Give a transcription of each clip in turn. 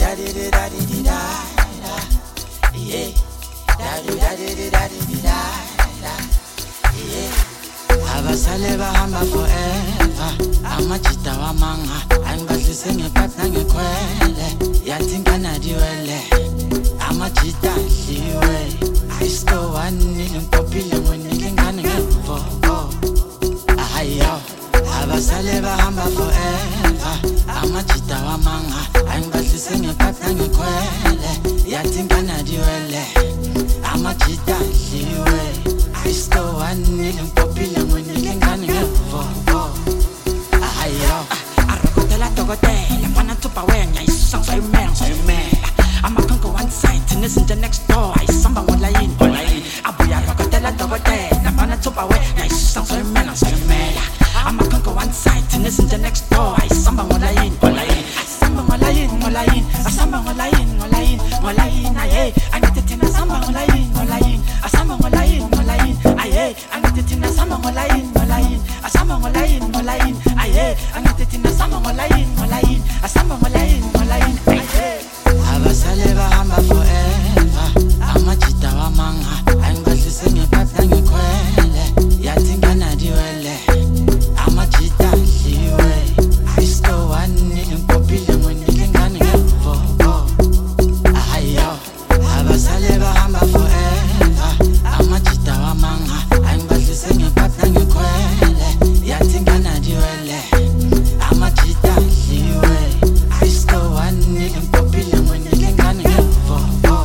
da di di da di di da da. Yeah. Da di da di di da di di da da. Yeah. Abasale bahamba forever. Amajita wamanga. Angibahlise ngephatha ngikhwele. Yathi ngana diwele. Amajita liwe. I still want nilimpopile mwenye ngane ngevo. Ayo. Abasale bahamba forever. Amajita wamanga. Angibahlise ngephatha ngikhwele. Yathi ngana diwele. Amajita liwe. I still want nilimpopile mwenye ngane ngevo. Ayo. Arokotela tokotela mwana tupa wenya isang sa imela amakanko one side tinesin the next door isamba ngolayin abuya arokotela tokotela mwana tupa wenya isang sa imela amakanko one side tinesin the next door isamba ngolayin asamba ngolayin asamba ngolayin aye angithi thina samba ngolayin asamba ngolayin aye angithi thina samba ngolayin asamba ngolayin aye angithi thina samba ngolayin asamba ngolayin aye. Abasale bahamba forever. Amajita wamanga. Angibahlise ngephatha ngikhwele. Yathi ngana diwele. Amajita liwe. I still want nilimpopile mwenye ngane ngevo. Ayo. Abasale bahamba forever. Amajita wamanga. Angibahlise ngephatha ngikhwele. Yathi ngana diwele. Amajita liwe. I still want nilimpopile mwenye ngane ngevo.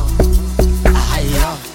Ayo.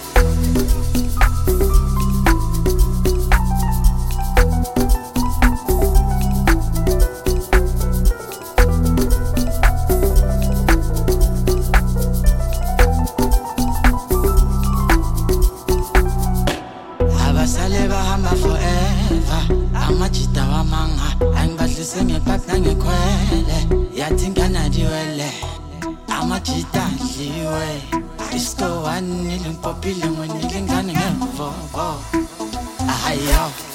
Abasale bahamba forever. Amajita wamanga. Angibahlise ngephatha ngikhwele. Yathi ngana diwele. Amajita liwe. I still want nilimpopile mwenye ngane ngevo. Ayo.